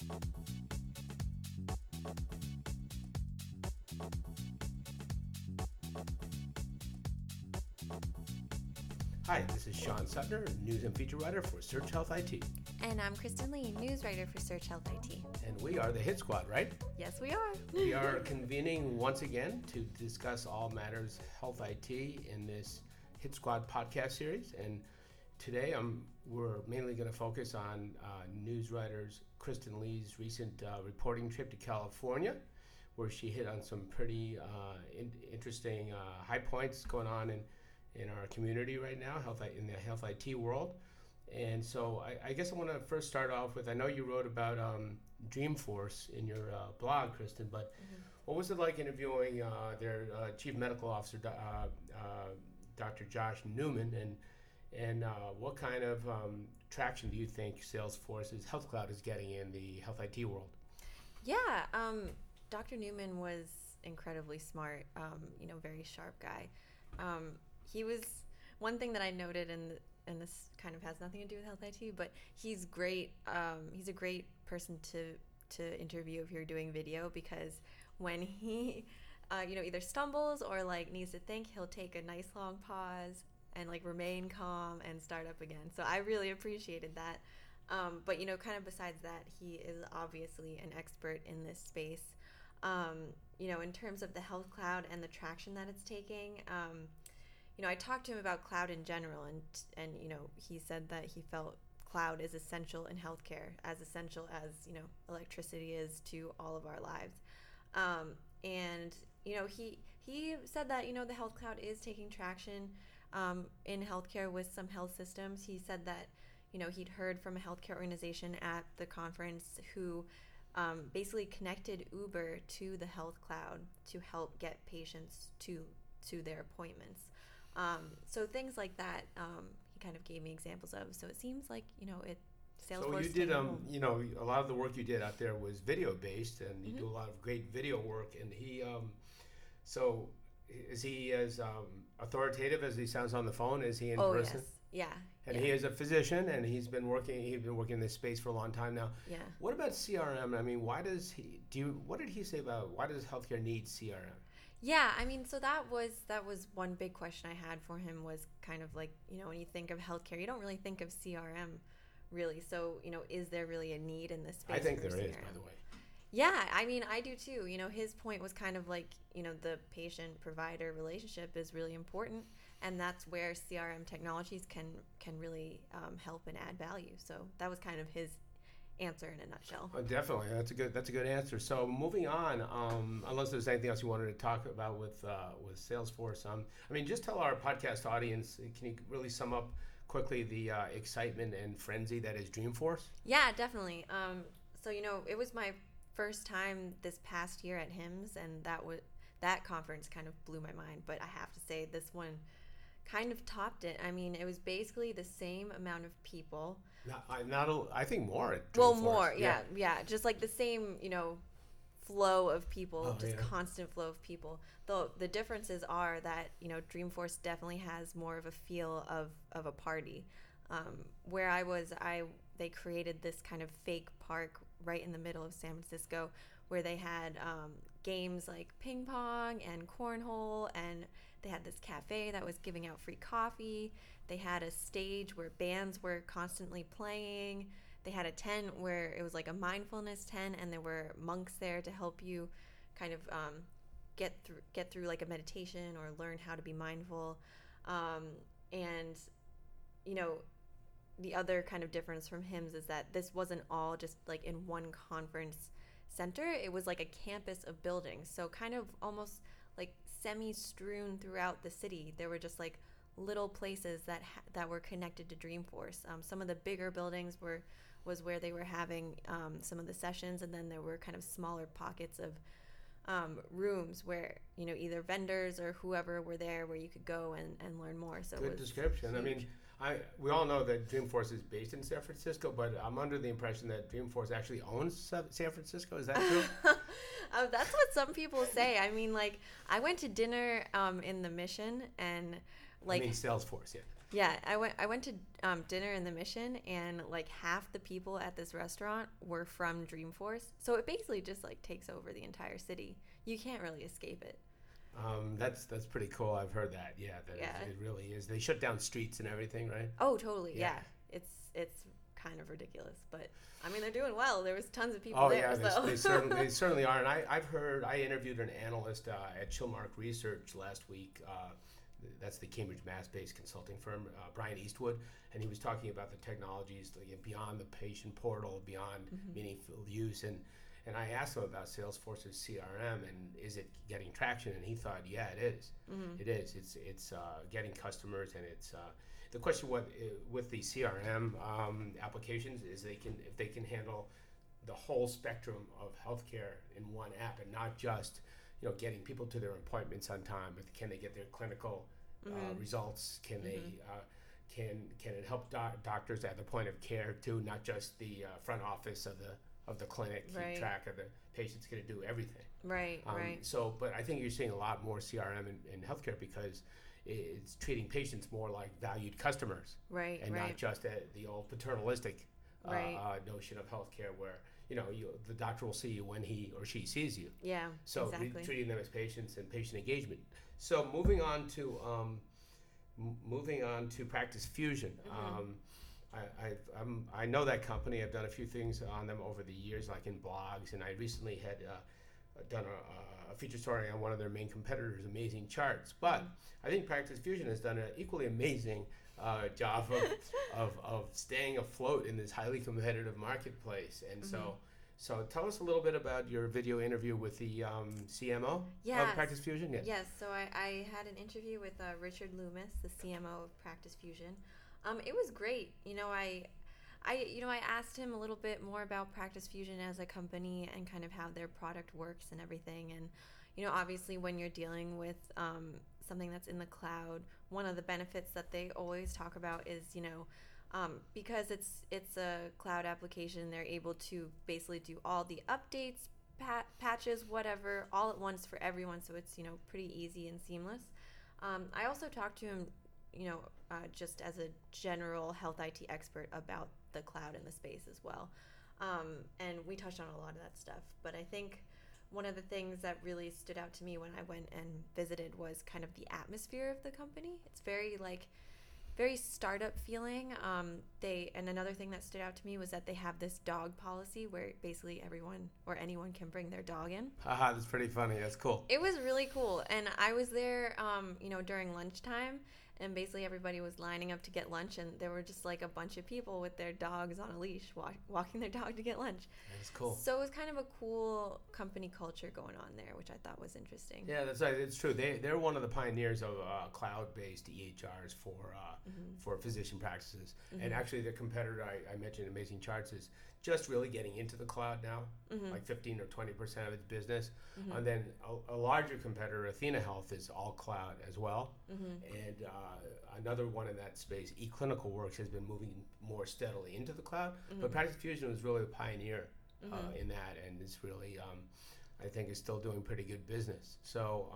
Hi, this is Sean Sutner, news and feature writer for Search Health IT. And I'm Kristen Lee, news writer for Search Health IT. And we are the Hit Squad, right? Yes, we are. We are convening once again to discuss all matters health IT in this Hit Squad podcast series. And today we're mainly going to focus on news writers Kristen Lee's recent reporting trip to California, where she hit on some pretty interesting high points going on in our community right now, in the health IT world. And so I guess I want to first start off with, I know you wrote about Dreamforce in your blog, Kristen, but what was it like interviewing their chief medical officer, Dr. Josh Newman, and what kind of traction do you think Salesforce's Health Cloud is getting in the health IT world? Yeah, Dr. Newman was incredibly smart, very sharp guy. He was, one thing that I noted, and this kind of has nothing to do with health IT, but he's great. He's a great person to interview if you're doing video, because when he, either stumbles or needs to think, he'll take a nice long pause and remain calm and start up again. So I really appreciated that. But kind of besides that, he is obviously an expert in this space. In terms of the health cloud and the traction that it's taking, I talked to him about cloud in general, and he said that he felt cloud is essential in healthcare, as essential as electricity is to all of our lives. And he said that the health cloud is taking traction in healthcare with some health systems. He said that he'd heard from a healthcare organization at the conference who basically connected Uber to the health cloud to help get patients to their appointments. So things like that, he kind of gave me examples of. So it seems like, Salesforce. So you did, a lot of the work you did out there was video based, and you do a lot of great video work. And he, so is he as authoritative as he sounds on the phone? Is he in person? Yes. Yeah. And he is a physician, and he's been working in this space for a long time now. Yeah. What about CRM? I mean, what did he say about why does healthcare need CRM? Yeah, so that was one big question I had for him, was kind of when you think of healthcare, you don't really think of CRM, really. So, is there really a need in this space? I think there CRM? is, by the way. Yeah, I do too. His point was kind of the patient-provider relationship is really important, and that's where CRM technologies can really help and add value. So that was kind of his answer in a nutshell. Definitely, that's a good answer. So moving on, unless there's anything else you wanted to talk about with Salesforce, just tell our podcast audience. Can you really sum up quickly the excitement and frenzy that is Dreamforce? Yeah, definitely. So it was my first time this past year at HIMSS, and that conference kind of blew my mind. But I have to say, this one kind of topped it. It was basically the same amount of people. I think more at Dreamforce. Well, more, yeah. Just the same, flow of people, constant flow of people. Though the differences are that, Dreamforce definitely has more of a feel of a party. Where I was, they created this kind of fake park right in the middle of San Francisco, where they had games like ping pong and cornhole, and they had this cafe that was giving out free coffee. They had a stage where bands were constantly playing. They had a tent where it was a mindfulness tent, and there were monks there to help you kind of get through a meditation or learn how to be mindful. And the other kind of difference from HIMSS is that this wasn't all just in one conference center. It was a campus of buildings, so kind of almost semi-strewn throughout the city. There were just little places that were connected to Dreamforce. Some of the bigger buildings was where they were having some of the sessions, and then there were kind of smaller pockets of rooms where either vendors or whoever were there, where you could go and learn more. So good description. Huge. We all know that Dreamforce is based in San Francisco, but I'm under the impression that Dreamforce actually owns San Francisco. Is that true? That's what some people say. I went to dinner in the Mission, and Salesforce, yeah. Yeah, I went to dinner in the Mission, and like half the people at this restaurant were from Dreamforce. So it basically just like takes over the entire city. You can't really escape it. That's pretty cool. I've heard that. Yeah, that Yeah. it really is. They shut down streets and everything, right? Oh, totally. Yeah. Yeah. It's kind of ridiculous, but I mean they're doing well. There was tons of people Oh there. yeah, So. they certainly are. And I've heard, I interviewed an analyst at Chilmark Research last week. That's the Cambridge Mass-based consulting firm, Brian Eastwood, and he was talking about the technologies beyond the patient portal, beyond meaningful use, and I asked him about Salesforce's CRM and is it getting traction, and he thought, yeah, it is. It is. It's getting customers, and it's the question with the CRM applications is if they can handle the whole spectrum of healthcare in one app, and not just getting people to their appointments on time, but can they get their clinical results? Can they can it help doctors at the point of care too, not just the front office of the clinic, Right. keep track of the patient's going to do everything. Right. Right. So, but I think you're seeing a lot more CRM in healthcare because it's treating patients more like valued customers, Right. and Right. not just the old paternalistic Right. notion of healthcare where the doctor will see you when he or she sees you. Yeah. So exactly. treating them as patients and patient engagement. So moving on to Practice Fusion. I know that company. I've done a few things on them over the years, like in blogs, and I recently had done a feature story on one of their main competitors, Amazing Charts. But I think Practice Fusion has done an equally amazing job of staying afloat in this highly competitive marketplace. And so tell us a little bit about your video interview with the CMO Yes. of Practice Fusion. Yes. Yes, so I had an interview with Richard Loomis, the CMO of Practice Fusion. It was great. I asked him a little bit more about Practice Fusion as a company and kind of how their product works and everything. And obviously when you're dealing with something that's in the cloud, one of the benefits that they always talk about is because it's a cloud application, they're able to basically do all the updates, patches, whatever, all at once for everyone. So it's pretty easy and seamless. I also talked to him, just as a general health IT expert about the cloud and the space as well. And we touched on a lot of that stuff. But I think one of the things that really stood out to me when I went and visited was kind of the atmosphere of the company. It's very startup feeling. And another thing that stood out to me was that they have this dog policy where basically everyone or anyone can bring their dog in. Haha, that's pretty funny. That's cool. It was really cool. And I was there, during lunchtime, and basically everybody was lining up to get lunch, and there were just like a bunch of people with their dogs on a leash walking their dog to get lunch. That's cool. So it was kind of a cool company culture going on there, which I thought was interesting. Yeah, that's right. It's true. They're one of the pioneers of cloud-based EHRs for physician practices. And actually, the competitor I mentioned, Amazing Charts, is just really getting into the cloud now, like 15 or 20% of its business. And then a larger competitor, Athena Health, is all cloud as well. And another one in that space, eClinicalWorks, has been moving more steadily into the cloud. But Practice Fusion was really a pioneer in that, and it's really, I think, is still doing pretty good business. So,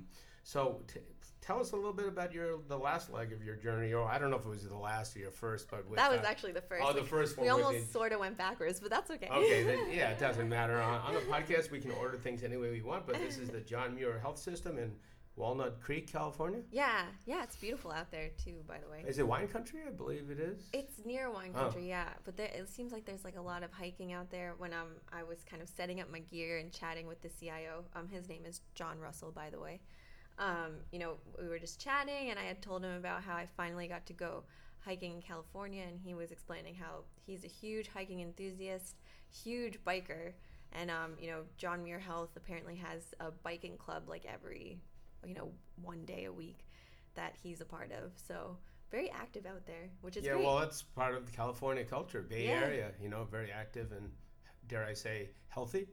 tell us a little bit about the last leg of your journey, or I don't know if it was the last or your first, but with, that was actually the first. Oh, the first one. We almost sort of went backwards, but that's okay. Okay, then, yeah, it doesn't matter. On the podcast, we can order things any way we want, but this is the John Muir Health System in Walnut Creek, California. Yeah, it's beautiful out there too, by the way. Is it wine country? I believe it is. It's near wine country, yeah. But it seems like there's like a lot of hiking out there. When I was kind of setting up my gear and chatting with the CIO, his name is John Russell, by the way. We were just chatting, and I had told him about how I finally got to go hiking in California, and he was explaining how he's a huge hiking enthusiast, huge biker, and John Muir Health apparently has a biking club like every one day a week that he's a part of. So very active out there, which is great. Well, that's part of the California culture, Bay Area, very active and, dare I say, healthy.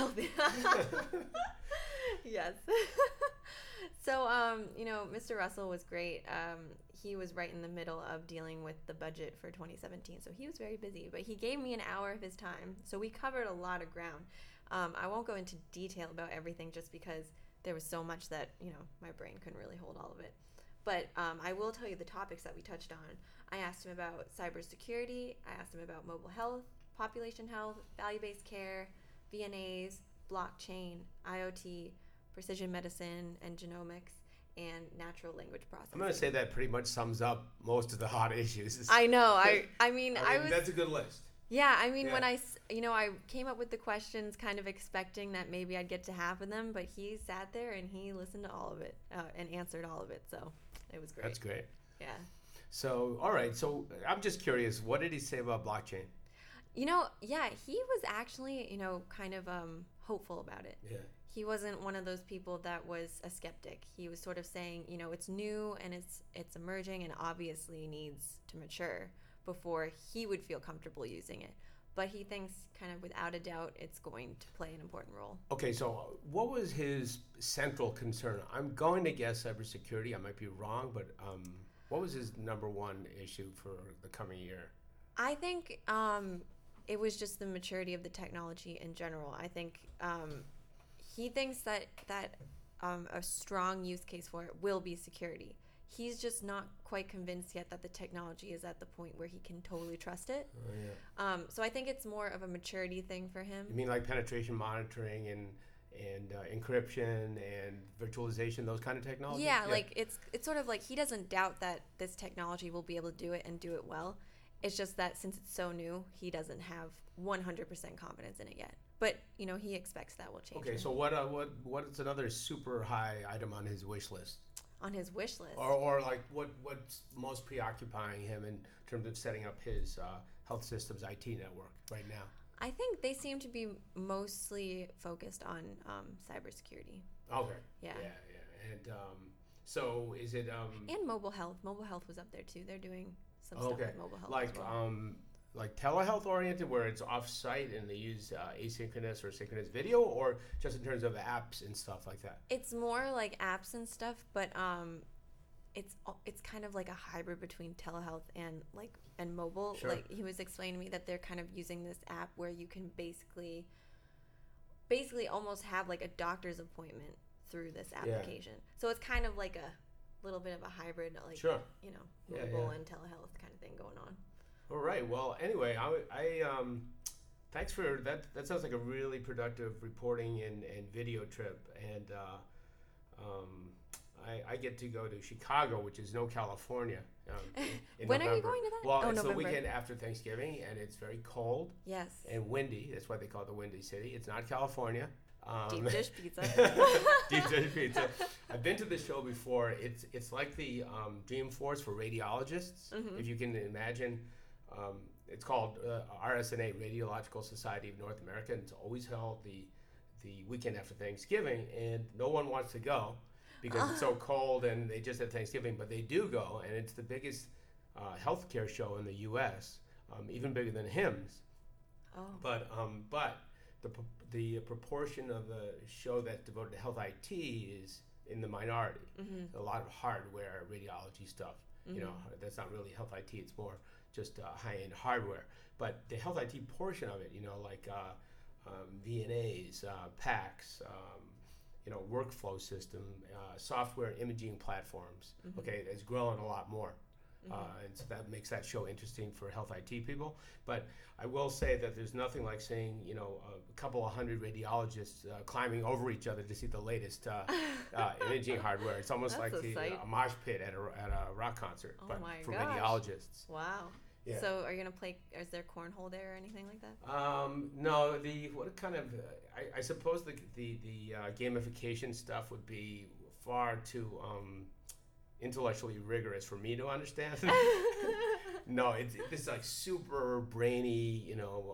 Yes. So, Mr. Russell was great. He was right in the middle of dealing with the budget for 2017, so he was very busy, but he gave me an hour of his time, so we covered a lot of ground. I won't go into detail about everything just because there was so much that, my brain couldn't really hold all of it. But I will tell you the topics that we touched on. I asked him about cybersecurity. I asked him about mobile health, population health, value-based care, VNAs, blockchain, IoT, precision medicine, and genomics, and natural language processing. I'm going to say that pretty much sums up most of the hot issues. I know. I mean, that's a good list. Yeah, I mean, when I came up with the questions kind of expecting that maybe I'd get to half of them, but he sat there and he listened to all of it and answered all of it. So it was great. That's great. Yeah. So, all right. So I'm just curious, what did he say about blockchain? He was actually, kind of hopeful about it. Yeah. He wasn't one of those people that was a skeptic. He was sort of saying, it's new and it's emerging and obviously needs to mature before he would feel comfortable using it. But he thinks kind of without a doubt it's going to play an important role. Okay, so what was his central concern? I'm going to guess cybersecurity. I might be wrong, but what was his number one issue for the coming year? I think it was just the maturity of the technology in general. I think he thinks that a strong use case for it will be security. He's just not quite convinced yet that the technology is at the point where he can totally trust it. Oh, yeah. So I think it's more of a maturity thing for him. You mean like penetration monitoring and encryption and virtualization, those kind of technologies? Yeah, like it's sort of like he doesn't doubt that this technology will be able to do it and do it well. It's just that since it's so new, he doesn't have 100% confidence in it yet. But, he expects that will change. Okay, so what's another super high item on his wish list? On his wish list? Or like what's most preoccupying him in terms of setting up his health systems IT network right now? I think they seem to be mostly focused on cybersecurity. Okay. Yeah. And so is it... and mobile health. Mobile health was up there too. They're doing some stuff with mobile health like, as well. Like telehealth oriented where it's off-site and they use asynchronous or synchronous video, or just in terms of apps and stuff like that? It's more like apps and stuff, but it's kind of like a hybrid between telehealth and mobile. Sure. Like he was explaining to me that they're kind of using this app where you can basically almost have like a doctor's appointment through this application. Yeah. So it's kind of like a little bit of a hybrid, like sure. Mobile and telehealth kind of thing going on. All right. Well, anyway, I thanks for that. That sounds like a really productive reporting and video trip. And I get to go to Chicago, which is California. In when November. are you going to that? Well, it's November. the weekend after Thanksgiving, and it's very cold. Yes. And windy. That's why they call it the Windy City. It's not California. Deep dish pizza. Deep dish pizza. I've been to the show before. It's like the Dreamforce for radiologists, if you can imagine. It's called RSNA, Radiological Society of North America, and it's always held the weekend after Thanksgiving, and no one wants to go because it's so cold and they just had Thanksgiving, but they do go, and it's the biggest healthcare show in the U.S., even bigger than HIMSS. Oh. But the proportion of the show that's devoted to health IT is in the minority. A lot of hardware, radiology stuff. That's not really health IT. It's more just high-end hardware. But the health IT portion of it, like VNAs, PACS, workflow system, software imaging platforms, it's growing a lot more. And so that makes that show interesting for health IT people. But I will say that there's nothing like seeing, a couple of hundred radiologists climbing over each other to see the latest imaging hardware. It's almost like a mosh pit at a rock concert, but for radiologists. Wow. Yeah. So are you going to play, is there cornhole there or anything like that? No, I suppose the gamification stuff would be far too intellectually rigorous for me to understand. No, it's like super brainy,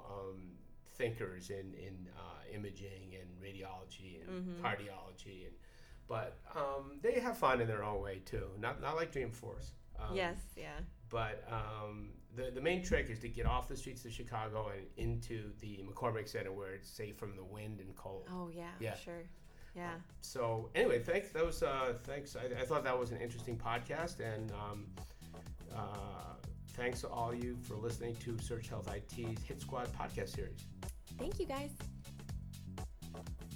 thinkers in imaging and radiology and cardiology, but they have fun in their own way too. Not like Dreamforce. Yes, yeah. But the main trick is to get off the streets of Chicago and into the McCormick Center where it's safe from the wind and cold. Oh yeah. Sure. Yeah. So anyway, thanks. Thanks. I thought that was an interesting podcast, and thanks to all you for listening to Search Health IT's Hit Squad podcast series. Thank you, guys.